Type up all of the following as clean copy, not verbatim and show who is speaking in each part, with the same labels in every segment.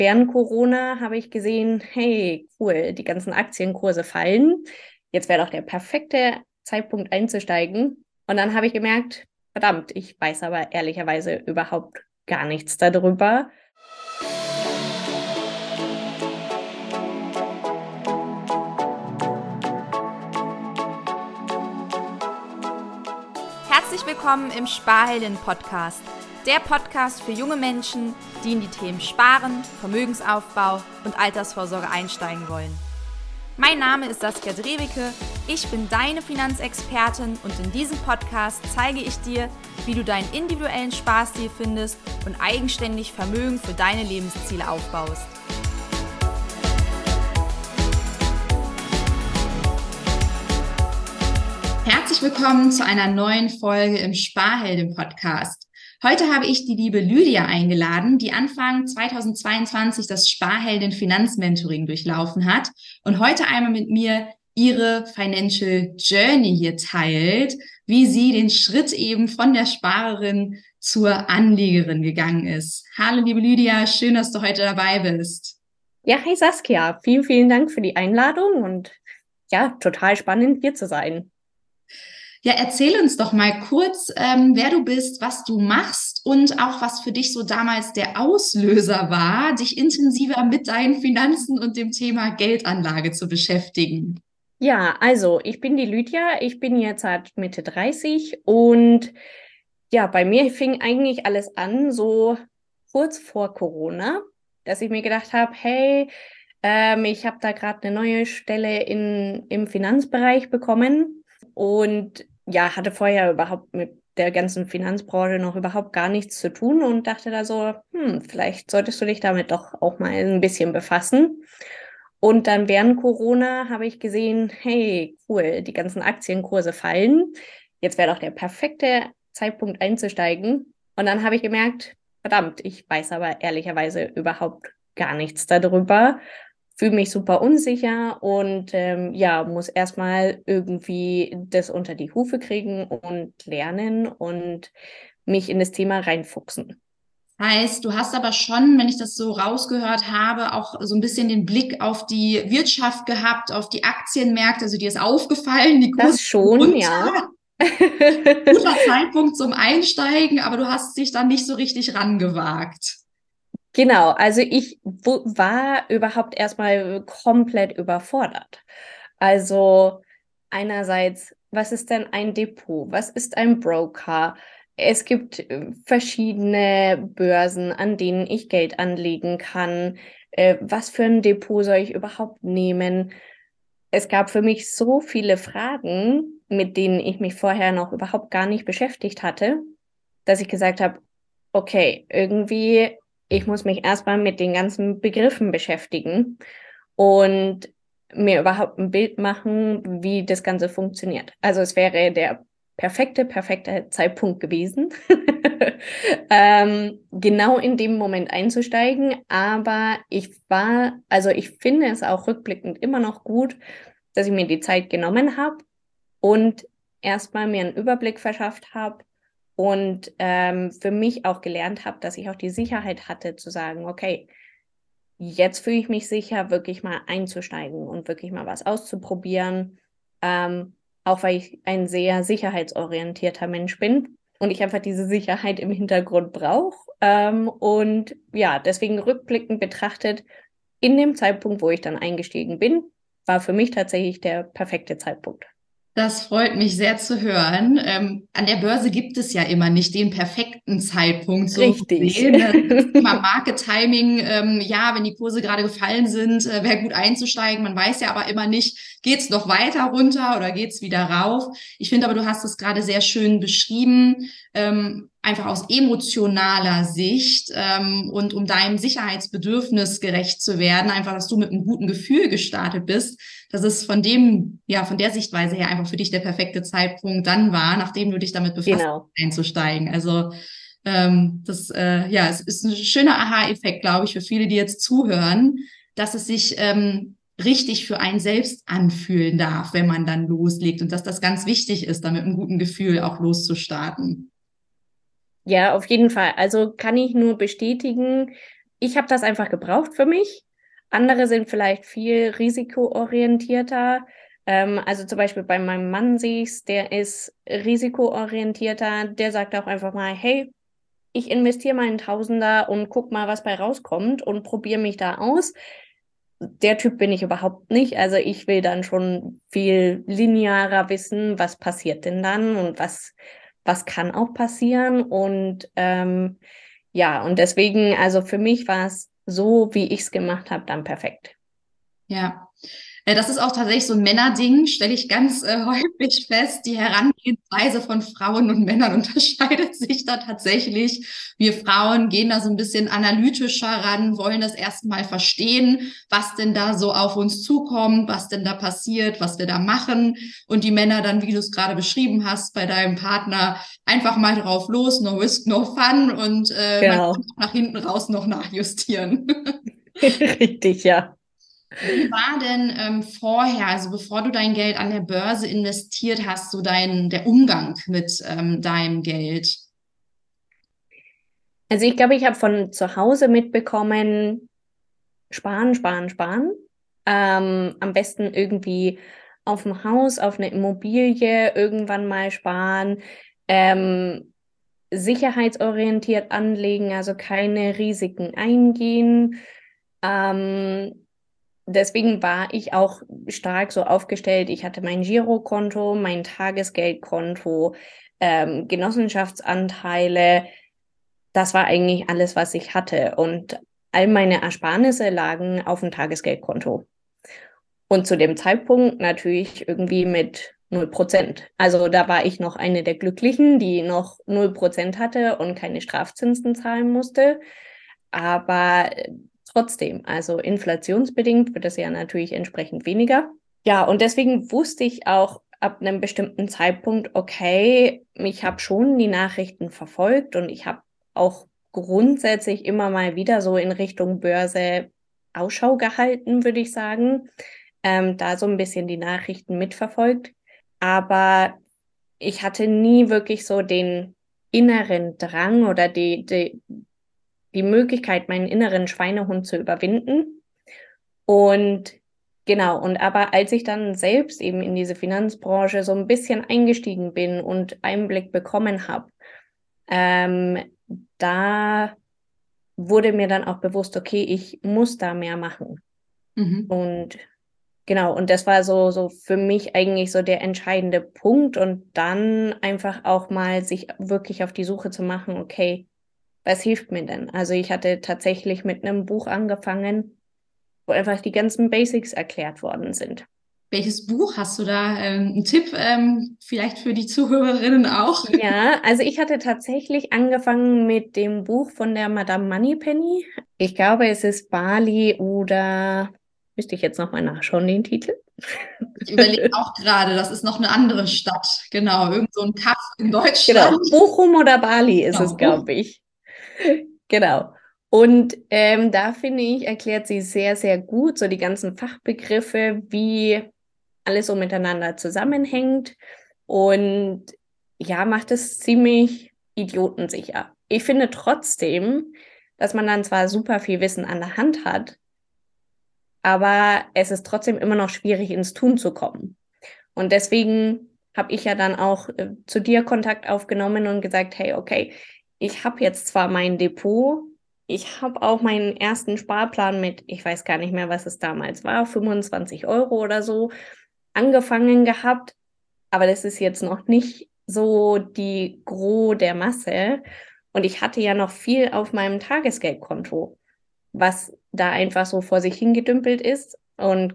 Speaker 1: während Corona habe ich gesehen, hey, cool, die ganzen Aktienkurse fallen. Jetzt wäre doch der perfekte Zeitpunkt einzusteigen. Und dann habe ich gemerkt, verdammt, ich weiß aber ehrlicherweise überhaupt gar nichts darüber.
Speaker 2: Herzlich willkommen im Sparhelden-Podcast. Der Podcast für junge Menschen, die in die Themen Sparen, Vermögensaufbau und Altersvorsorge einsteigen wollen. Mein Name ist Saskia Drewicke, ich bin deine Finanzexpertin und in diesem Podcast zeige ich dir, wie du deinen individuellen Sparstil findest und eigenständig Vermögen für deine Lebensziele aufbaust.
Speaker 3: Herzlich willkommen zu einer neuen Folge im Sparhelden-Podcast. Heute habe ich die liebe Lydia eingeladen, die Anfang 2022 das Sparhelden-Finanzmentoring durchlaufen hat und heute einmal mit mir ihre Financial Journey hier teilt, wie sie den Schritt eben von der Sparerin zur Anlegerin gegangen ist. Hallo liebe Lydia, schön, dass du heute dabei bist.
Speaker 1: Ja, hi Saskia, vielen, vielen Dank für die Einladung und ja, total spannend hier zu sein.
Speaker 3: Ja, erzähl uns doch mal kurz, wer du bist, was du machst und auch was für dich so damals der Auslöser war, dich intensiver mit deinen Finanzen und dem Thema Geldanlage zu beschäftigen.
Speaker 1: Ja, also ich bin die Lydia, ich bin jetzt halt Mitte 30 und ja, bei mir fing eigentlich alles an, so kurz vor Corona, dass ich mir gedacht habe, hey, ich habe da gerade eine neue Stelle im Finanzbereich bekommen und ja, hatte vorher überhaupt mit der ganzen Finanzbranche noch überhaupt gar nichts zu tun und dachte da so, vielleicht solltest du dich damit doch auch mal ein bisschen befassen. Und dann während Corona habe ich gesehen, hey, cool, die ganzen Aktienkurse fallen. Jetzt wäre doch der perfekte Zeitpunkt einzusteigen. Und dann habe ich gemerkt, verdammt, ich weiß aber ehrlicherweise überhaupt gar nichts darüber, fühle mich super unsicher und ja, muss erstmal irgendwie das unter die Hufe kriegen und lernen und mich in das Thema reinfuchsen.
Speaker 3: Heißt, du hast aber schon, wenn ich das so rausgehört habe, auch so ein bisschen den Blick auf die Wirtschaft gehabt, auf die Aktienmärkte. Also dir ist aufgefallen, die Kurse
Speaker 1: Das
Speaker 3: sind
Speaker 1: schon, ja.
Speaker 3: runter. Guter Zeitpunkt zum Einsteigen, aber du hast dich dann nicht so richtig rangewagt.
Speaker 1: Genau, also ich war überhaupt erstmal komplett überfordert. Also einerseits, was ist denn ein Depot? Was ist ein Broker? Es gibt verschiedene Börsen, an denen ich Geld anlegen kann. Was für ein Depot soll ich überhaupt nehmen? Es gab für mich so viele Fragen, mit denen ich mich vorher noch überhaupt gar nicht beschäftigt hatte, dass ich gesagt habe, okay, irgendwie, ich muss mich erstmal mit den ganzen Begriffen beschäftigen und mir überhaupt ein Bild machen, wie das Ganze funktioniert. Also es wäre der perfekte Zeitpunkt gewesen, genau in dem Moment einzusteigen. Aber also ich finde es auch rückblickend immer noch gut, dass ich mir die Zeit genommen habe und erstmal mir einen Überblick verschafft habe und für mich auch gelernt habe, dass ich auch die Sicherheit hatte zu sagen, okay, jetzt fühle ich mich sicher, wirklich mal einzusteigen und wirklich mal was auszuprobieren, auch weil ich ein sehr sicherheitsorientierter Mensch bin und ich einfach diese Sicherheit im Hintergrund brauche. Und ja, deswegen rückblickend betrachtet, in dem Zeitpunkt, wo ich dann eingestiegen bin, war für mich tatsächlich der perfekte Zeitpunkt.
Speaker 3: Das freut mich sehr zu hören. An der Börse gibt es ja immer nicht den perfekten Zeitpunkt so
Speaker 1: Richtig.
Speaker 3: gesehen. Ne? Das Thema Market Timing, ja, wenn die Kurse gerade gefallen sind, wäre gut einzusteigen. Man weiß ja aber immer nicht, geht's noch weiter runter oder geht's wieder rauf? Ich finde aber, du hast es gerade sehr schön beschrieben, einfach aus emotionaler Sicht und um deinem Sicherheitsbedürfnis gerecht zu werden, einfach, dass du mit einem guten Gefühl gestartet bist, dass es von von der Sichtweise her einfach für dich der perfekte Zeitpunkt dann war, nachdem du dich damit befasst hast,
Speaker 1: Genau.
Speaker 3: einzusteigen. Also ja, es ist ein schöner Aha-Effekt, glaube ich, für viele, die jetzt zuhören, dass es sich richtig für einen selbst anfühlen darf, wenn man dann loslegt und dass das ganz wichtig ist, da mit einem guten Gefühl auch loszustarten.
Speaker 1: Ja, auf jeden Fall. Also kann ich nur bestätigen, ich habe das einfach gebraucht für mich. Andere sind vielleicht viel risikoorientierter. Also zum Beispiel bei meinem Mann sehe ich es, der ist risikoorientierter. Der sagt auch einfach mal, hey, ich investiere mal einen Tausender und guck mal, was bei rauskommt und probiere mich da aus. Der Typ bin ich überhaupt nicht. Also ich will dann schon viel linearer wissen, was passiert denn dann und was kann auch passieren. Und ja, und deswegen, also für mich war es so, wie ich es gemacht habe, dann perfekt.
Speaker 3: Ja. Das ist auch tatsächlich so ein Männerding, stelle ich ganz häufig fest. Die Herangehensweise von Frauen und Männern unterscheidet sich da tatsächlich. Wir Frauen gehen da so ein bisschen analytischer ran, wollen das erstmal verstehen, was denn da so auf uns zukommt, was denn da passiert, was wir da machen. Und die Männer dann, wie du es gerade beschrieben hast, bei deinem Partner einfach mal drauf los, no risk, no fun und man kann
Speaker 1: Genau.
Speaker 3: auch nach hinten raus noch nachjustieren.
Speaker 1: Richtig, ja.
Speaker 3: Wie war denn vorher, also bevor du dein Geld an der Börse investiert hast, so der Umgang mit deinem Geld?
Speaker 1: Also ich glaube, ich habe von zu Hause mitbekommen, sparen, sparen, sparen. Am besten irgendwie auf dem Haus, auf eine Immobilie irgendwann mal sparen. Ähm, sicherheitsorientiert anlegen, also keine Risiken eingehen. Ähm, deswegen war ich auch stark so aufgestellt. Ich hatte mein Girokonto, mein Tagesgeldkonto, Genossenschaftsanteile. Das war eigentlich alles, was ich hatte. Und all meine Ersparnisse lagen auf dem Tagesgeldkonto. Und zu dem Zeitpunkt natürlich irgendwie mit 0%. Also da war ich noch eine der Glücklichen, die noch 0% hatte und keine Strafzinsen zahlen musste. Aber trotzdem, also inflationsbedingt wird es ja natürlich entsprechend weniger. Ja, und deswegen wusste ich auch ab einem bestimmten Zeitpunkt, okay, ich habe schon die Nachrichten verfolgt und ich habe auch grundsätzlich immer mal wieder so in Richtung Börse Ausschau gehalten, würde ich sagen. Da so ein bisschen die Nachrichten mitverfolgt. Aber ich hatte nie wirklich so den inneren Drang oder die Möglichkeit, meinen inneren Schweinehund zu überwinden. Und genau, und aber als ich dann selbst eben in diese Finanzbranche so ein bisschen eingestiegen bin und Einblick bekommen habe, ähm, da wurde mir dann auch bewusst, okay, ich muss da mehr machen.
Speaker 3: Mhm.
Speaker 1: Und genau, und das war so für mich eigentlich so der entscheidende Punkt und dann einfach auch mal sich wirklich auf die Suche zu machen, okay, was hilft mir denn? Also ich hatte tatsächlich mit einem Buch angefangen, wo einfach die ganzen Basics erklärt worden sind.
Speaker 3: Welches Buch hast du da? Einen Tipp vielleicht für die Zuhörerinnen auch?
Speaker 1: Ja, also ich hatte tatsächlich angefangen mit dem Buch von der Madame Moneypenny. Ich glaube, es ist Bali oder müsste ich jetzt nochmal nachschauen, den Titel.
Speaker 3: Ich überlege auch gerade, das ist noch eine andere Stadt. Genau, irgend so ein Kaff in
Speaker 1: Genau,
Speaker 3: Deutschland.
Speaker 1: Bochum oder Bali ist es,
Speaker 3: Genau.
Speaker 1: glaube ich. Genau. Und da finde ich, erklärt sie sehr, sehr gut so die ganzen Fachbegriffe, wie alles so miteinander zusammenhängt und ja, macht es ziemlich idiotensicher. Ich finde trotzdem, dass man dann zwar super viel Wissen an der Hand hat, aber es ist trotzdem immer noch schwierig, ins Tun zu kommen. Und deswegen habe ich ja dann auch zu dir Kontakt aufgenommen und gesagt, hey, okay, ich habe jetzt zwar mein Depot, ich habe auch meinen ersten Sparplan mit, ich weiß gar nicht mehr, was es damals war, 25 Euro oder so, angefangen gehabt, aber das ist jetzt noch nicht so die Gros der Masse. Und ich hatte ja noch viel auf meinem Tagesgeldkonto, was da einfach so vor sich hingedümpelt ist und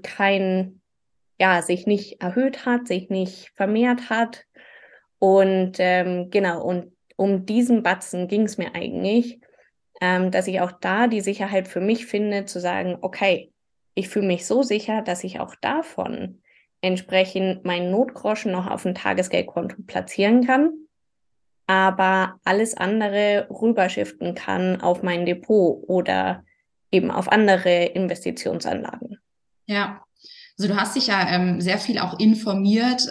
Speaker 1: ja, sich nicht erhöht hat, sich nicht vermehrt hat. Und genau, und um diesen Batzen ging es mir eigentlich, dass ich auch da die Sicherheit für mich finde, zu sagen, okay, ich fühle mich so sicher, dass ich auch davon entsprechend meinen Notgroschen noch auf ein Tagesgeldkonto platzieren kann, aber alles andere rüberschiften kann auf mein Depot oder eben auf andere Investitionsanlagen.
Speaker 3: Ja. Also du hast dich ja sehr viel auch informiert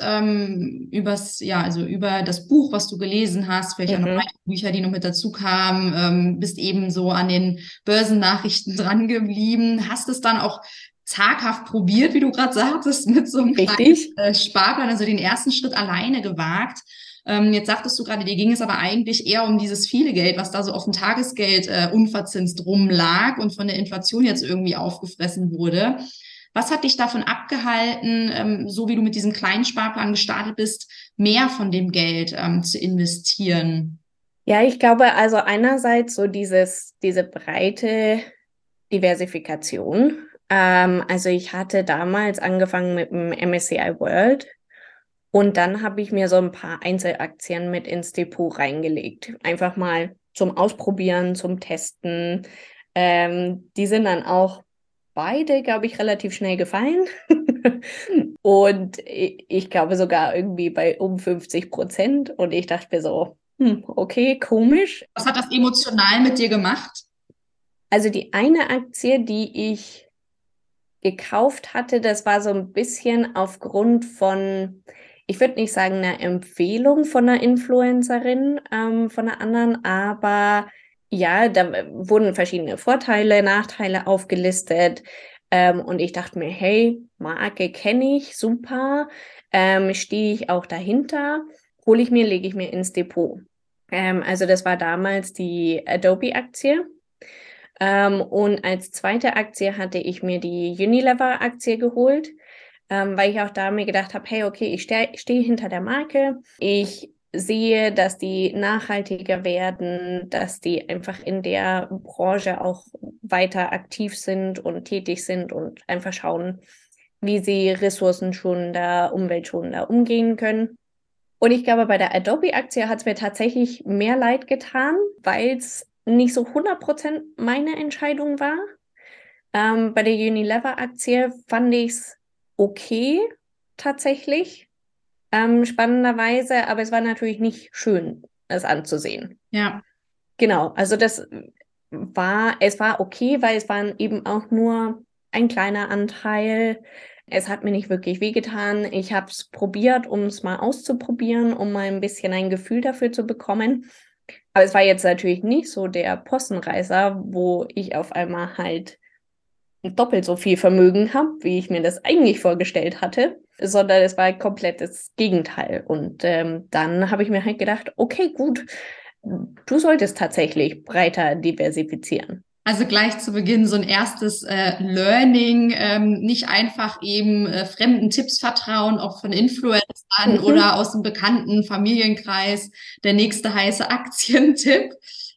Speaker 3: über das Buch, was du gelesen hast, vielleicht auch noch
Speaker 1: Mhm.
Speaker 3: weitere Bücher, die noch mit dazu kamen, bist eben so an den Börsennachrichten dran geblieben, hast es dann auch zaghaft probiert, wie du gerade sagtest, mit so einem kleinen
Speaker 1: Richtig.
Speaker 3: Sparplan, also den ersten Schritt alleine gewagt. Jetzt sagtest du gerade, dir ging es aber eigentlich eher um dieses viele Geld, was da so auf dem Tagesgeld unverzinst rumlag und von der Inflation jetzt irgendwie aufgefressen wurde. Was hat dich davon abgehalten, so wie du mit diesem kleinen Sparplan gestartet bist, mehr von dem Geld zu investieren?
Speaker 1: Ja, ich glaube also einerseits so diese breite Diversifikation. Also ich hatte damals angefangen mit dem MSCI World und dann habe ich mir so ein paar Einzelaktien mit ins Depot reingelegt. Einfach mal zum Ausprobieren, zum Testen. Die sind dann auch beide, glaube ich, relativ schnell gefallen. Und ich glaube sogar irgendwie bei um 50%. Und ich dachte mir so, okay, komisch.
Speaker 3: Was hat das emotional mit dir gemacht?
Speaker 1: Also die eine Aktie, die ich gekauft hatte, das war so ein bisschen aufgrund von, ich würde nicht sagen eine Empfehlung von einer Influencerin, von einer anderen, aber ja, da wurden verschiedene Vorteile, Nachteile aufgelistet. Und ich dachte mir, hey, Marke kenne ich, super, stehe ich auch dahinter, hole ich mir, lege ich mir ins Depot. Also das war damals die Adobe-Aktie. Und als zweite Aktie hatte ich mir die Unilever-Aktie geholt, weil ich auch da mir gedacht habe, hey, okay, ich stehe hinter der Marke. Ich sehe, dass die nachhaltiger werden, dass die einfach in der Branche auch weiter aktiv sind und tätig sind und einfach schauen, wie sie ressourcenschonender, umweltschonender umgehen können. Und ich glaube, bei der Adobe-Aktie hat es mir tatsächlich mehr leid getan, weil es nicht so 100% meine Entscheidung war. Bei der Unilever-Aktie fand ich es okay, tatsächlich, spannenderweise, aber es war natürlich nicht schön, es anzusehen.
Speaker 3: Ja.
Speaker 1: Genau, also es war okay, weil es waren eben auch nur ein kleiner Anteil. Es hat mir nicht wirklich wehgetan. Ich habe es probiert, um es mal auszuprobieren, um mal ein bisschen ein Gefühl dafür zu bekommen. Aber es war jetzt natürlich nicht so der Possenreißer, wo ich auf einmal halt doppelt so viel Vermögen habe, wie ich mir das eigentlich vorgestellt hatte, sondern es war komplett das Gegenteil. Und dann habe ich mir halt gedacht, okay, gut, du solltest tatsächlich breiter diversifizieren.
Speaker 3: Also gleich zu Beginn so ein erstes Learning, nicht einfach eben fremden Tipps vertrauen, auch von Influencern
Speaker 1: Mhm,
Speaker 3: oder aus dem bekannten Familienkreis, der nächste heiße Aktientipp,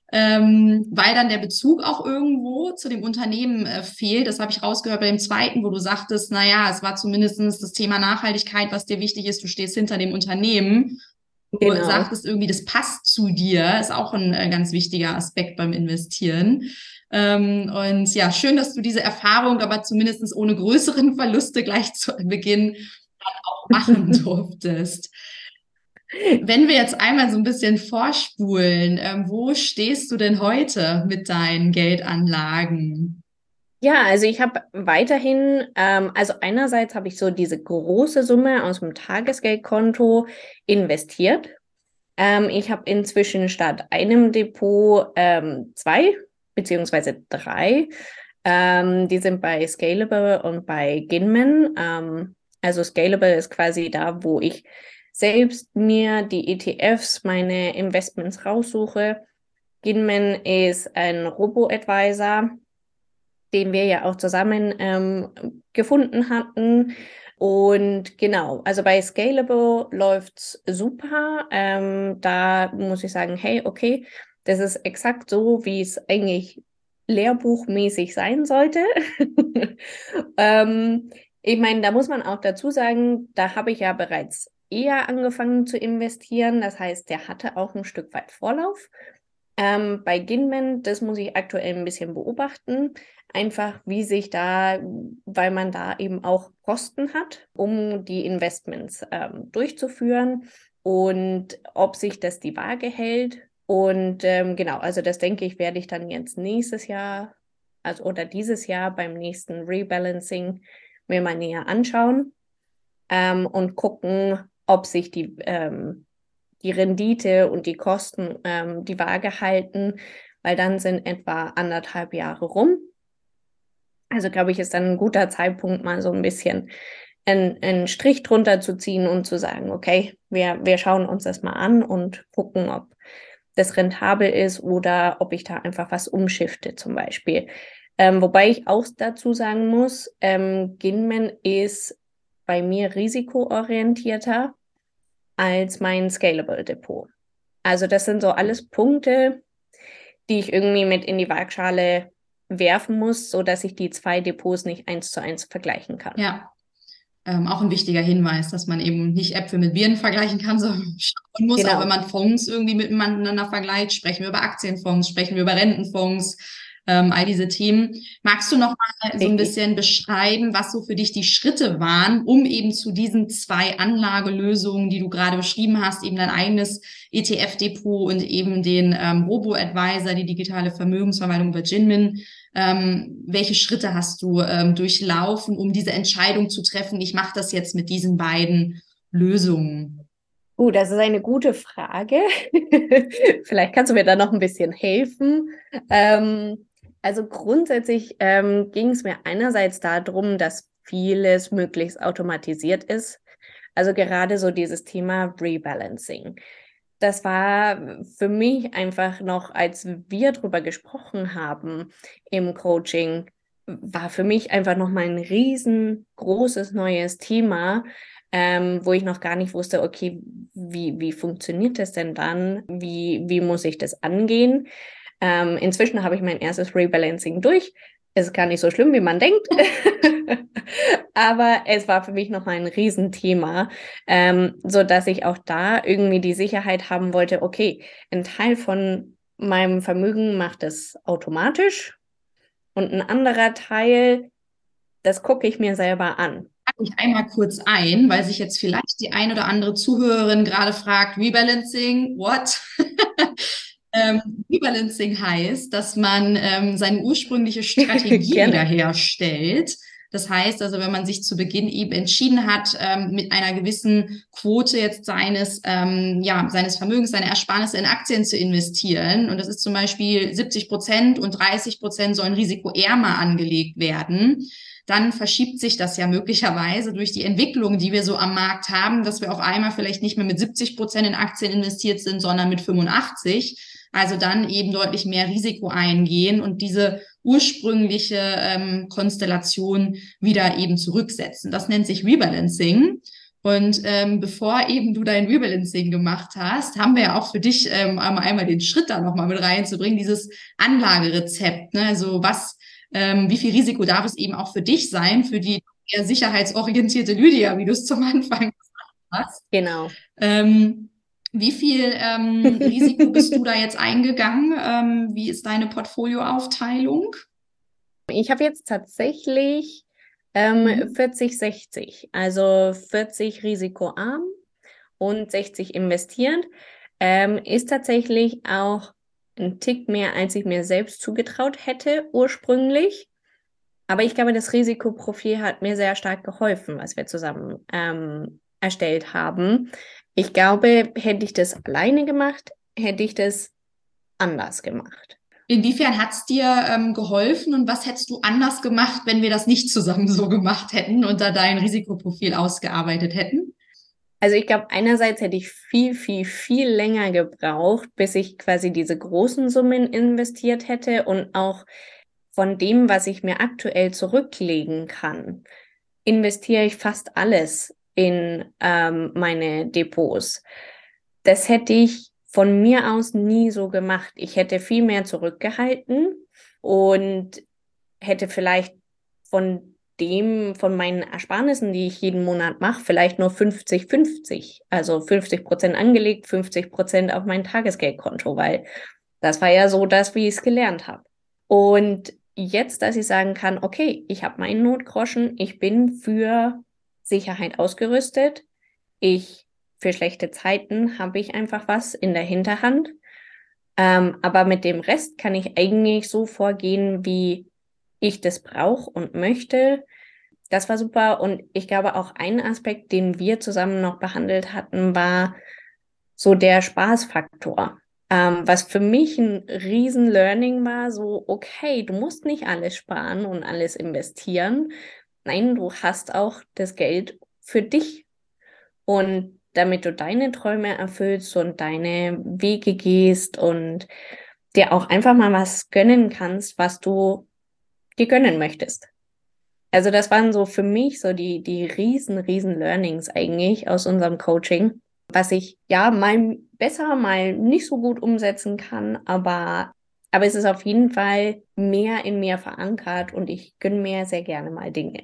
Speaker 3: weil dann der Bezug auch irgendwo zu dem Unternehmen fehlt. Das habe ich rausgehört bei dem zweiten, wo du sagtest, naja, es war zumindestens das Thema Nachhaltigkeit, was dir wichtig ist, du stehst hinter dem Unternehmen. Du
Speaker 1: genau.
Speaker 3: sagtest irgendwie, das passt zu dir, ist auch ein ganz wichtiger Aspekt beim Investieren. Und ja, schön, dass du diese Erfahrung aber zumindest ohne größeren Verluste gleich zu Beginn auch machen durftest. Wenn wir jetzt einmal so ein bisschen vorspulen, wo stehst du denn heute mit deinen Geldanlagen?
Speaker 1: Ja, also ich habe weiterhin, also einerseits habe ich so diese große Summe aus dem Tagesgeldkonto investiert. Ich habe inzwischen statt einem Depot zwei beziehungsweise drei. Die sind bei Scalable und bei Ginman. Also Scalable ist quasi da, wo ich selbst mir die ETFs, meine Investments raussuche. Ginman ist ein Robo-Advisor, den wir ja auch zusammen gefunden hatten. Und genau, also bei Scalable läuft's super. Da muss ich sagen, hey, okay, das ist exakt so, wie es eigentlich lehrbuchmäßig sein sollte. ähm, Ich meine, da muss man auch dazu sagen, da habe ich ja bereits eher angefangen zu investieren. Das heißt, der hatte auch ein Stück weit Vorlauf. Bei Ginman, das muss ich aktuell ein bisschen beobachten, einfach wie sich da, weil man da eben auch Kosten hat, um die Investments durchzuführen und ob sich das die Waage hält. Und genau, also das denke ich, werde ich dann jetzt nächstes Jahr, also oder dieses Jahr beim nächsten Rebalancing mir mal näher anschauen und gucken, ob sich die Rendite und die Kosten die Waage halten, weil dann sind etwa 1,5 Jahre rum. Also glaube ich, ist dann ein guter Zeitpunkt, mal so ein bisschen einen Strich drunter zu ziehen und zu sagen, okay, wir schauen uns das mal an und gucken, ob das rentabel ist oder ob ich da einfach was umschifte zum Beispiel. Wobei ich auch dazu sagen muss, Ginman ist bei mir risikoorientierter als mein Scalable Depot. Also das sind so alles Punkte, die ich irgendwie mit in die Waagschale werfen muss, sodass ich die 2 Depots nicht 1:1 vergleichen kann.
Speaker 3: Ja, auch ein wichtiger Hinweis, dass man eben nicht Äpfel mit Birnen vergleichen kann, sondern schauen muss,
Speaker 1: Genau.
Speaker 3: auch wenn man Fonds irgendwie miteinander vergleicht, sprechen wir über Aktienfonds, sprechen wir über Rentenfonds, all diese Themen. Magst du noch mal so ein bisschen beschreiben, was so für dich die Schritte waren, um eben zu diesen 2 Anlagelösungen, die du gerade beschrieben hast, eben dein eigenes ETF-Depot und eben den Robo-Advisor, die digitale Vermögensverwaltung über Ginman. Welche Schritte hast du durchlaufen, um diese Entscheidung zu treffen, ich mache das jetzt mit diesen beiden Lösungen?
Speaker 1: Das ist eine gute Frage. Vielleicht kannst du mir da noch ein bisschen helfen. Also grundsätzlich ging es mir einerseits darum, dass vieles möglichst automatisiert ist. Also gerade so dieses Thema Rebalancing. Das war für mich einfach noch, als wir drüber gesprochen haben im Coaching, war für mich einfach noch mal ein riesengroßes neues Thema, wo ich noch gar nicht wusste, okay, wie funktioniert das denn dann? Wie muss ich das angehen? Inzwischen habe ich mein erstes Rebalancing durch. Es ist gar nicht so schlimm, wie man denkt. Aber es war für mich nochmal ein Riesenthema, sodass ich auch da irgendwie die Sicherheit haben wollte, okay, ein Teil von meinem Vermögen macht es automatisch und ein anderer Teil, das gucke ich mir selber an.
Speaker 3: Ich einmal kurz ein, weil sich jetzt vielleicht die ein oder andere Zuhörerin gerade fragt, Rebalancing, what? Rebalancing heißt, dass man seine ursprüngliche Strategie wiederherstellt. Das heißt also, wenn man sich zu Beginn eben entschieden hat, mit einer gewissen Quote jetzt seines Vermögens, seine Ersparnisse in Aktien zu investieren, und das ist zum Beispiel 70% und 30% sollen risikoärmer angelegt werden, dann verschiebt sich das ja möglicherweise durch die Entwicklung, die wir so am Markt haben, dass wir auf einmal vielleicht nicht mehr mit 70% in Aktien investiert sind, sondern mit 85%. Also dann eben deutlich mehr Risiko eingehen und diese ursprüngliche Konstellation wieder eben zurücksetzen. Das nennt sich Rebalancing. Und bevor eben du dein Rebalancing gemacht hast, haben wir ja auch für dich einmal den Schritt da nochmal mit reinzubringen, dieses Anlagerezept. Ne? Also wie viel Risiko darf es eben auch für dich sein, für die eher sicherheitsorientierte Lydia, wie du es zum Anfang gesagt hast.
Speaker 1: Genau.
Speaker 3: Wie viel Risiko bist du da jetzt eingegangen? Wie ist deine Portfolioaufteilung?
Speaker 1: Ich habe jetzt tatsächlich 40-60, also 40 risikoarm und 60 investierend. Ist tatsächlich auch ein Tick mehr, als ich mir selbst zugetraut hätte ursprünglich. Aber ich glaube, das Risikoprofil hat mir sehr stark geholfen, was wir zusammen erstellt haben. Ich glaube, hätte ich das alleine gemacht, hätte ich das anders gemacht.
Speaker 3: Inwiefern hat es dir geholfen und was hättest du anders gemacht, wenn wir das nicht zusammen so gemacht hätten und da dein Risikoprofil ausgearbeitet hätten?
Speaker 1: Also ich glaube, einerseits hätte ich viel länger gebraucht, bis ich quasi diese großen Summen investiert hätte und auch von dem, was ich mir aktuell zurücklegen kann, investiere ich fast alles in meine Depots. Das hätte ich von mir aus nie so gemacht. Ich hätte viel mehr zurückgehalten und hätte vielleicht von meinen Ersparnissen, die ich jeden Monat mache, vielleicht nur 50-50. Also 50% angelegt, 50% auf mein Tagesgeldkonto, weil das war ja so das, wie ich es gelernt habe. Und jetzt, dass ich sagen kann, okay, ich habe meinen Notgroschen, ich bin für Sicherheit ausgerüstet, für schlechte Zeiten habe ich einfach was in der Hinterhand. Aber mit dem Rest kann ich eigentlich so vorgehen, wie ich das brauche und möchte. das war super. Und ich glaube auch ein Aspekt, den wir zusammen noch behandelt hatten, war so der Spaßfaktor. Was für mich ein riesen Learning war, so, okay, du musst nicht alles sparen und alles investieren. Nein, du hast auch das Geld für dich. Und damit du deine Träume erfüllst und deine Wege gehst und dir auch einfach mal was gönnen kannst, was du dir gönnen möchtest. Also das waren so für mich so die riesen Learnings eigentlich aus unserem Coaching, was ich ja mal besser, mal nicht so gut umsetzen kann, aber es ist auf jeden Fall mehr in mir verankert und ich gönne mir sehr gerne mal Dinge.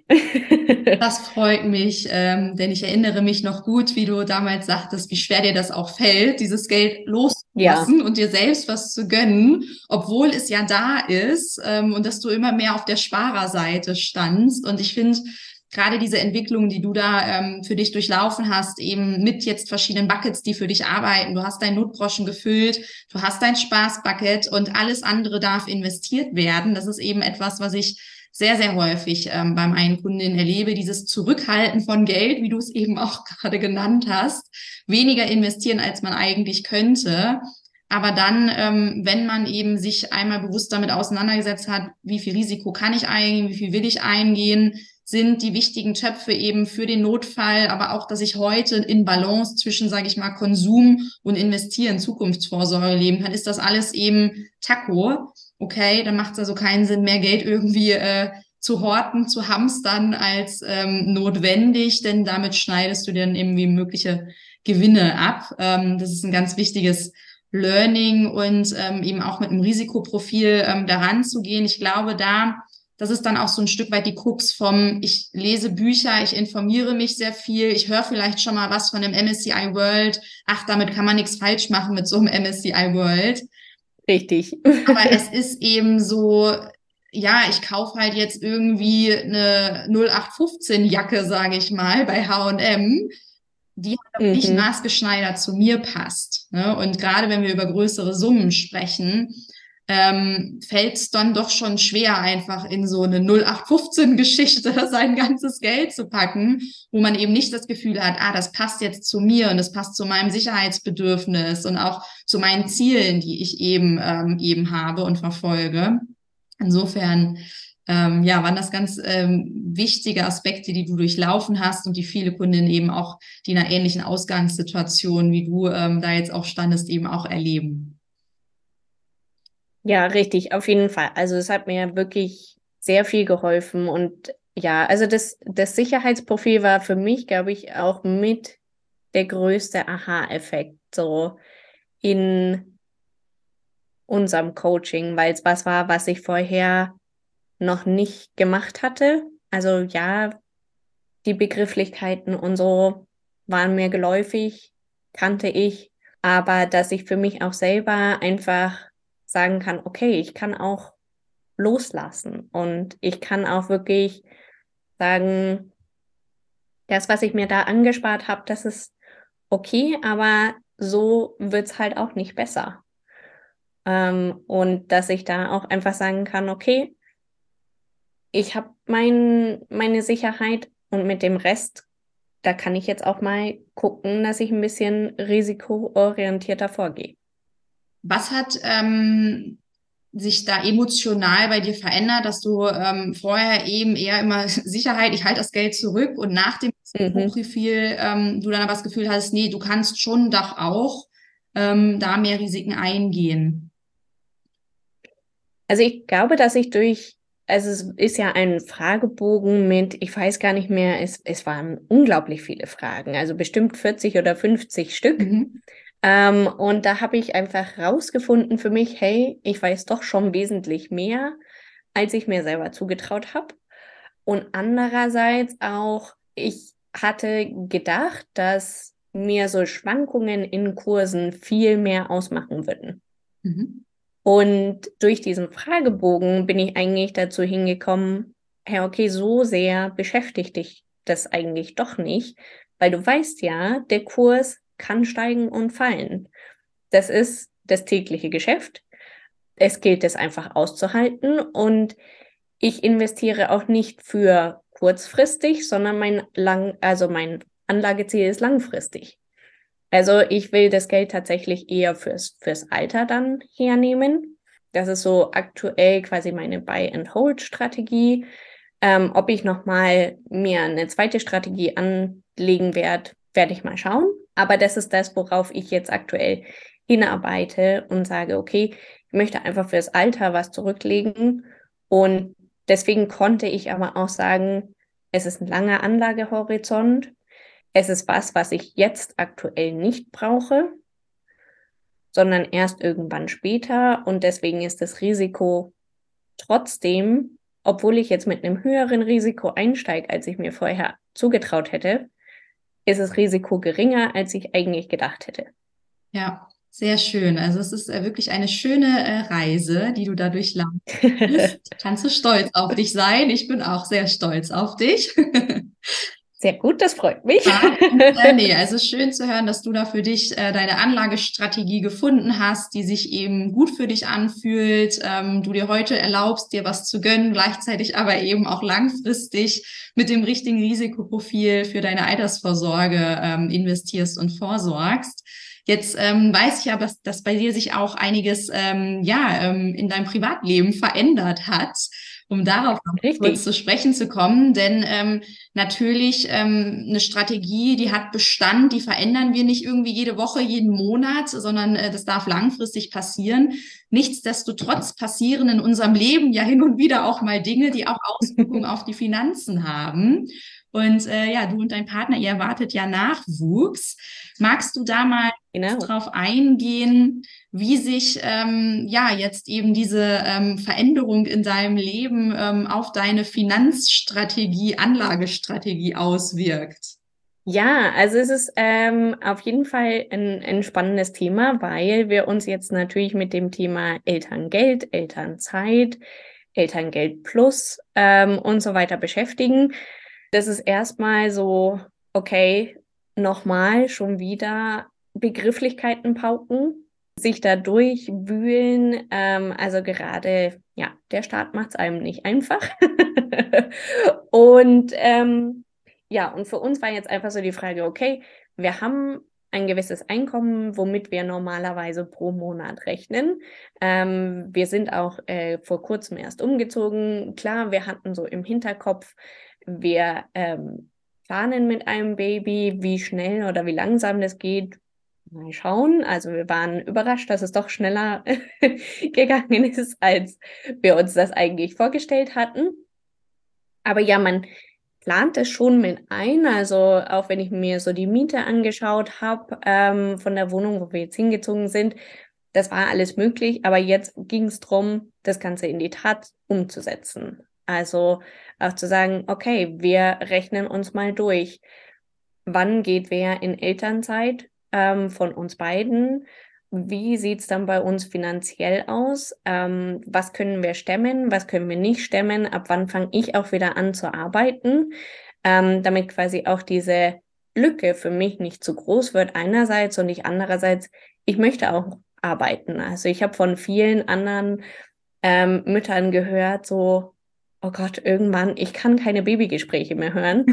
Speaker 3: Das freut mich, denn ich erinnere mich noch gut, wie du damals sagtest, wie schwer dir das auch fällt, dieses Geld
Speaker 1: Ja,
Speaker 3: loszulassen und dir selbst was zu gönnen, obwohl es ja da ist, und dass du immer mehr auf der Sparerseite standst. Und ich finde, gerade diese Entwicklung, die du da für dich durchlaufen hast, eben mit jetzt verschiedenen Buckets, die für dich arbeiten, du hast deinen Notgroschen gefüllt, du hast dein Spaßbucket und alles andere darf investiert werden. Das ist eben etwas, was ich sehr häufig beim einen Kunden erlebe, dieses Zurückhalten von Geld, wie du es eben auch gerade genannt hast, weniger investieren, als man eigentlich könnte. Aber dann, wenn man eben sich einmal bewusst damit auseinandergesetzt hat, wie viel Risiko kann ich eingehen, wie viel will ich eingehen, sind die wichtigen Töpfe eben für den Notfall, aber auch, dass ich heute in Balance zwischen, sage ich mal, Konsum und Investieren, Zukunftsvorsorge leben kann, ist das alles eben Taco. Okay, dann macht es also keinen Sinn mehr, Geld irgendwie zu horten, zu hamstern als notwendig, denn damit schneidest du dir dann irgendwie mögliche Gewinne ab. Das ist ein ganz wichtiges Learning und eben auch mit einem Risikoprofil daran zu gehen. Ich glaube, das ist dann auch so ein Stück weit die Krux vom, ich lese Bücher, ich informiere mich sehr viel, ich höre vielleicht schon mal was von dem MSCI World. Ach, damit kann man nichts falsch machen mit so einem MSCI World.
Speaker 1: richtig.
Speaker 3: Aber es ist eben so, ja, ich kaufe halt jetzt irgendwie eine 0815 Jacke, sage ich mal, bei H&M, die halt auch nicht
Speaker 1: Mhm.
Speaker 3: maßgeschneidert zu mir passt. Ne? Und gerade wenn wir über größere Summen sprechen, fällt es dann doch schon schwer, einfach in so eine 0815-Geschichte sein ganzes Geld zu packen, wo man eben nicht das Gefühl hat, ah, das passt jetzt zu mir und das passt zu meinem Sicherheitsbedürfnis und auch zu meinen Zielen, die ich eben habe und verfolge. Insofern, ja, waren das ganz wichtige Aspekte, die du durchlaufen hast und die viele Kundinnen eben auch, die in einer ähnlichen Ausgangssituation wie du da jetzt auch standest, eben auch erleben.
Speaker 1: Ja, richtig, auf jeden Fall. Also es hat mir wirklich sehr viel geholfen und ja, also das Sicherheitsprofil war für mich, glaube ich, auch mit der größte Aha-Effekt so in unserem Coaching, weil es was war, was ich vorher noch nicht gemacht hatte. Also ja, die Begrifflichkeiten und so waren mir geläufig, kannte ich, aber dass ich für mich auch selber einfach sagen kann, okay, ich kann auch loslassen und ich kann auch wirklich sagen, das, was ich mir da angespart habe, das ist okay, aber so wird's halt auch nicht besser. Und dass ich da auch einfach sagen kann, okay, ich habe meine Sicherheit und mit dem Rest, da kann ich jetzt auch mal gucken, dass ich ein bisschen risikoorientierter vorgehe.
Speaker 3: Was hat sich da emotional bei dir verändert, dass du vorher eben eher immer Sicherheit, ich halte das Geld zurück und nach dem
Speaker 1: Mhm.
Speaker 3: Risikoprofil du dann aber das Gefühl hast, nee, du kannst schon doch auch da mehr Risiken eingehen.
Speaker 1: Also ich glaube, dass ich also es ist ja ein Fragebogen mit, ich weiß gar nicht mehr, es waren unglaublich viele Fragen, also bestimmt 40 oder 50 Stück.
Speaker 3: Mhm.
Speaker 1: Und da habe ich einfach rausgefunden für mich, hey, ich weiß doch schon wesentlich mehr, als ich mir selber zugetraut habe. Und andererseits auch, ich hatte gedacht, dass mir so Schwankungen in Kursen viel mehr ausmachen würden.
Speaker 3: Mhm.
Speaker 1: Und durch diesen Fragebogen bin ich eigentlich dazu hingekommen, hey, okay, so sehr beschäftigt dich das eigentlich doch nicht, weil du weißt ja, der Kurs kann steigen und fallen. Das ist das tägliche Geschäft. Es gilt es einfach auszuhalten und ich investiere auch nicht für kurzfristig, sondern mein Anlageziel ist langfristig. Also ich will das Geld tatsächlich eher fürs Alter dann hernehmen. Das ist so aktuell quasi meine Buy-and-Hold-Strategie. Ob ich nochmal mir eine zweite Strategie anlegen werde ich mal schauen. Aber das ist das, worauf ich jetzt aktuell hinarbeite und sage, okay, ich möchte einfach fürs Alter was zurücklegen. Und deswegen konnte ich aber auch sagen, es ist ein langer Anlagehorizont. Es ist was ich jetzt aktuell nicht brauche, sondern erst irgendwann später. Und deswegen ist das Risiko trotzdem, obwohl ich jetzt mit einem höheren Risiko einsteige, als ich mir vorher zugetraut hätte, ist das Risiko geringer, als ich eigentlich gedacht hätte.
Speaker 3: Ja, sehr schön. Also es ist wirklich eine schöne Reise, die du da durchlaufen bist. Kannst du stolz auf dich sein? Ich bin auch sehr stolz auf dich.
Speaker 1: Sehr gut, das freut mich.
Speaker 3: Ja, und, nee, also es ist schön zu hören, dass du da für dich deine Anlagestrategie gefunden hast, die sich eben gut für dich anfühlt. Du dir heute erlaubst, dir was zu gönnen, gleichzeitig aber eben auch langfristig mit dem richtigen Risikoprofil für deine Altersvorsorge investierst und vorsorgst. Jetzt weiß ich aber, dass bei dir sich auch einiges in deinem Privatleben verändert hat, um darauf noch kurz zu sprechen zu kommen. Denn natürlich eine Strategie, die hat Bestand, die verändern wir nicht irgendwie jede Woche, jeden Monat, sondern das darf langfristig passieren. Nichtsdestotrotz passieren in unserem Leben ja hin und wieder auch mal Dinge, die auch Auswirkungen auf die Finanzen haben. Und du und dein Partner, ihr erwartet ja Nachwuchs. Magst du da mal drauf eingehen, wie sich jetzt eben diese Veränderung in deinem Leben auf deine Finanzstrategie, Anlagestrategie auswirkt?
Speaker 1: Ja, also es ist auf jeden Fall ein spannendes Thema, weil wir uns jetzt natürlich mit dem Thema Elterngeld, Elternzeit, Elterngeld Plus und so weiter beschäftigen. Das ist erstmal so, okay, nochmal schon wieder Begrifflichkeiten pauken, sich da durchwühlen. Also gerade, ja, der Staat macht es einem nicht einfach. Und und für uns war jetzt einfach so die Frage, okay, wir haben ein gewisses Einkommen, womit wir normalerweise pro Monat rechnen. Wir sind auch vor kurzem erst umgezogen. Klar, wir hatten so im Hinterkopf, wir planen mit einem Baby, wie schnell oder wie langsam das geht. Mal schauen. Also wir waren überrascht, dass es doch schneller gegangen ist, als wir uns das eigentlich vorgestellt hatten. Aber ja, man plant es schon mit ein. Also auch wenn ich mir so die Miete angeschaut habe von der Wohnung, wo wir jetzt hingezogen sind, das war alles möglich. Aber jetzt ging es darum, das Ganze in die Tat umzusetzen. Also auch zu sagen, okay, wir rechnen uns mal durch. Wann geht wer in Elternzeit von uns beiden? Wie sieht es dann bei uns finanziell aus? Was können wir stemmen? Was können wir nicht stemmen? Ab wann fange ich auch wieder an zu arbeiten? Damit quasi auch diese Lücke für mich nicht zu groß wird einerseits und ich andererseits, ich möchte auch arbeiten. Also ich habe von vielen anderen Müttern gehört, so, oh Gott, irgendwann, ich kann keine Babygespräche mehr hören.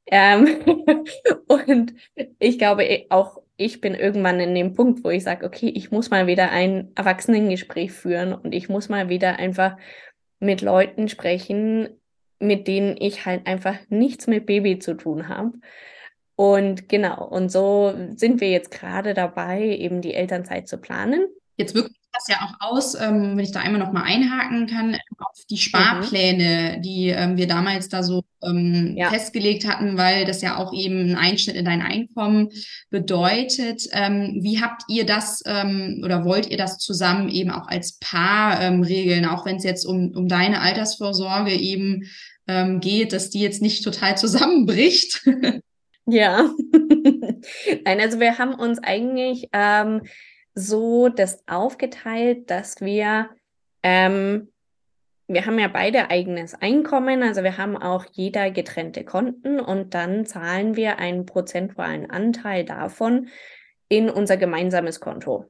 Speaker 1: Und ich glaube auch, ich bin irgendwann in dem Punkt, wo ich sage, okay, ich muss mal wieder ein Erwachsenengespräch führen und ich muss mal wieder einfach mit Leuten sprechen, mit denen ich halt einfach nichts mit Baby zu tun habe. Und genau, und so sind wir jetzt gerade dabei, eben die Elternzeit zu planen.
Speaker 3: Jetzt wirkt sich das ja auch aus, wenn ich da einmal noch mal einhaken kann, auf die Sparpläne, die wir damals da so festgelegt hatten, weil das ja auch eben einen Einschnitt in dein Einkommen bedeutet. Wie habt ihr das oder wollt ihr das zusammen eben auch als Paar regeln, auch wenn es jetzt um deine Altersvorsorge eben geht, dass die jetzt nicht total zusammenbricht?
Speaker 1: Ja, nein, also wir haben uns eigentlich so das aufgeteilt, dass wir haben ja beide eigenes Einkommen, also wir haben auch jeder getrennte Konten und dann zahlen wir einen prozentualen Anteil davon in unser gemeinsames Konto.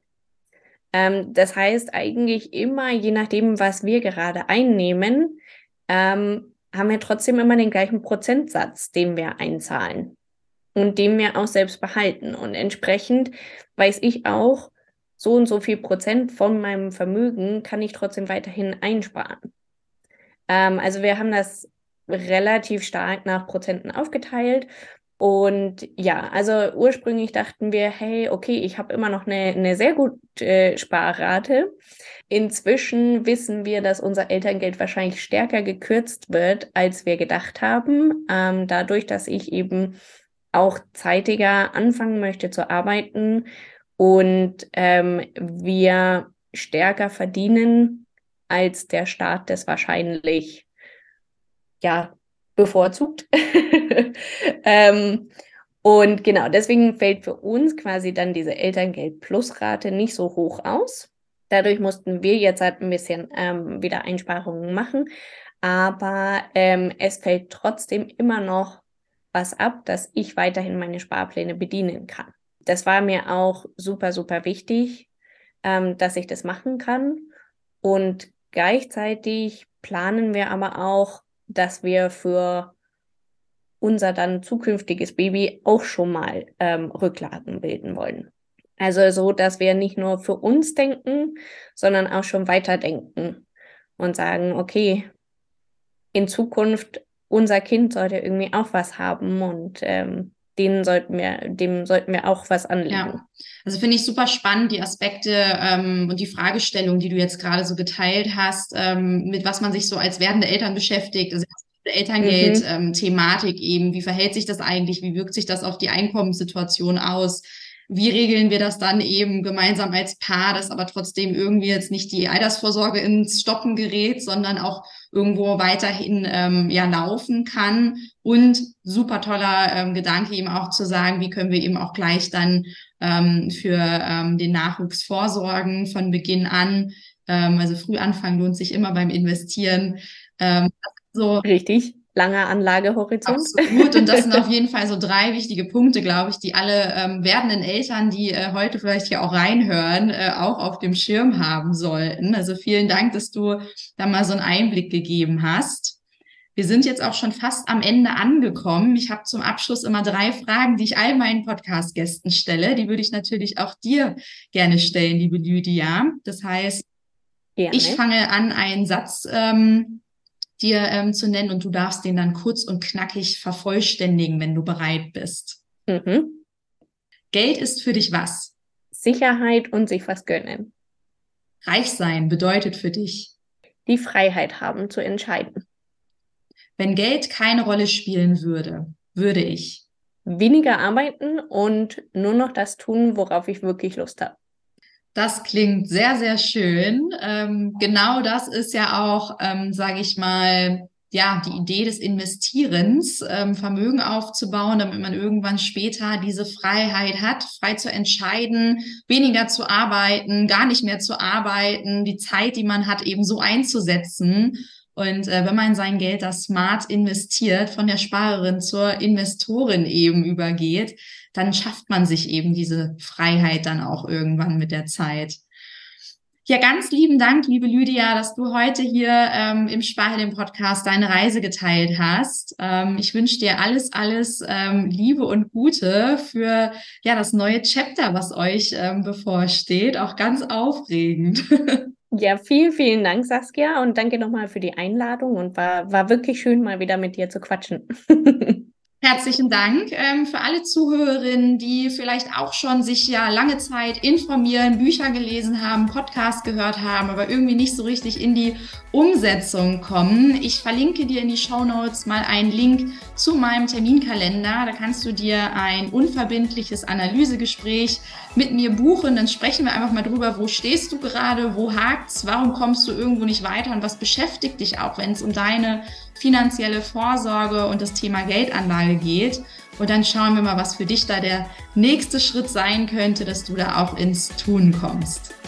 Speaker 1: Das heißt eigentlich immer, je nachdem, was wir gerade einnehmen, haben wir trotzdem immer den gleichen Prozentsatz, den wir einzahlen und den wir auch selbst behalten. Und entsprechend weiß ich auch, so und so viel Prozent von meinem Vermögen kann ich trotzdem weiterhin einsparen. Also wir haben das relativ stark nach Prozenten aufgeteilt. Und ja, also ursprünglich dachten wir, hey, okay, ich habe immer noch eine sehr gute Sparrate. Inzwischen wissen wir, dass unser Elterngeld wahrscheinlich stärker gekürzt wird, als wir gedacht haben. Dadurch, dass ich eben auch zeitiger anfangen möchte zu arbeiten und wir stärker verdienen, als der Staat das wahrscheinlich bevorzugt. Und genau, deswegen fällt für uns quasi dann diese Elterngeld-Plus-Rate nicht so hoch aus. Dadurch mussten wir jetzt halt ein bisschen wieder Einsparungen machen. Aber es fällt trotzdem immer noch was ab, dass ich weiterhin meine Sparpläne bedienen kann. Das war mir auch super, super wichtig, dass ich das machen kann. Und gleichzeitig planen wir aber auch, dass wir für unser dann zukünftiges Baby auch schon mal Rücklagen bilden wollen. Also so, dass wir nicht nur für uns denken, sondern auch schon weiterdenken und sagen, okay, in Zukunft unser Kind sollte irgendwie auch was haben und dem sollten wir auch was anlegen.
Speaker 3: Ja, also finde ich super spannend, die Aspekte und die Fragestellung, die du jetzt gerade so geteilt hast, mit was man sich so als werdende Eltern beschäftigt. Also Elterngeld-Thematik eben, wie verhält sich das eigentlich, wie wirkt sich das auf die Einkommenssituation aus? Wie regeln wir das dann eben gemeinsam als Paar, dass aber trotzdem irgendwie jetzt nicht die Altersvorsorge ins Stoppen gerät, sondern auch irgendwo weiterhin laufen kann. Und super toller Gedanke eben auch zu sagen, wie können wir eben auch gleich dann für den Nachwuchs vorsorgen von Beginn an. Also früh anfangen lohnt sich immer beim Investieren. So.
Speaker 1: Richtig. Langer Anlagehorizont.
Speaker 3: Absolut. Und das sind auf jeden Fall so 3 wichtige Punkte, glaube ich, die alle werdenden Eltern, die heute vielleicht hier auch reinhören, auch auf dem Schirm haben sollten. Also vielen Dank, dass du da mal so einen Einblick gegeben hast. Wir sind jetzt auch schon fast am Ende angekommen. Ich habe zum Abschluss immer 3 Fragen, die ich all meinen Podcast-Gästen stelle. Die würde ich natürlich auch dir gerne stellen, liebe Lydia. Das heißt, ich fange an, einen Satz dir zu nennen und du darfst den dann kurz und knackig vervollständigen, wenn du bereit bist.
Speaker 1: Mhm.
Speaker 3: Geld ist für dich was?
Speaker 1: Sicherheit und sich was gönnen.
Speaker 3: Reich sein bedeutet für dich?
Speaker 1: Die Freiheit haben zu entscheiden.
Speaker 3: Wenn Geld keine Rolle spielen würde, würde ich?
Speaker 1: Weniger arbeiten und nur noch das tun, worauf ich wirklich Lust habe.
Speaker 3: Das klingt sehr, sehr schön. Genau das ist ja auch, sage ich mal, ja, die Idee des Investierens, Vermögen aufzubauen, damit man irgendwann später diese Freiheit hat, frei zu entscheiden, weniger zu arbeiten, gar nicht mehr zu arbeiten, die Zeit, die man hat, eben so einzusetzen. Und wenn man sein Geld da smart investiert, von der Sparerin zur Investorin eben übergeht, dann schafft man sich eben diese Freiheit dann auch irgendwann mit der Zeit. Ja, ganz lieben Dank, liebe Lydia, dass du heute hier im Sparhelden-Podcast deine Reise geteilt hast. Ich wünsche dir alles Liebe und Gute für das neue Chapter, was euch bevorsteht. Auch ganz aufregend.
Speaker 1: Ja, vielen, vielen Dank, Saskia, und danke nochmal für die Einladung und war wirklich schön, mal wieder mit dir zu quatschen.
Speaker 3: Herzlichen Dank für alle Zuhörerinnen, die vielleicht auch schon sich lange Zeit informieren, Bücher gelesen haben, Podcasts gehört haben, aber irgendwie nicht so richtig in die Umsetzung kommen. Ich verlinke dir in die Shownotes mal einen Link zu meinem Terminkalender. Da kannst du dir ein unverbindliches Analysegespräch mit mir buchen. Dann sprechen wir einfach mal drüber, wo stehst du gerade, wo hakt's, warum kommst du irgendwo nicht weiter und was beschäftigt dich auch, wenn es um deine finanzielle Vorsorge und das Thema Geldanlage geht. Und dann schauen wir mal, was für dich da der nächste Schritt sein könnte, dass du da auch ins Tun kommst.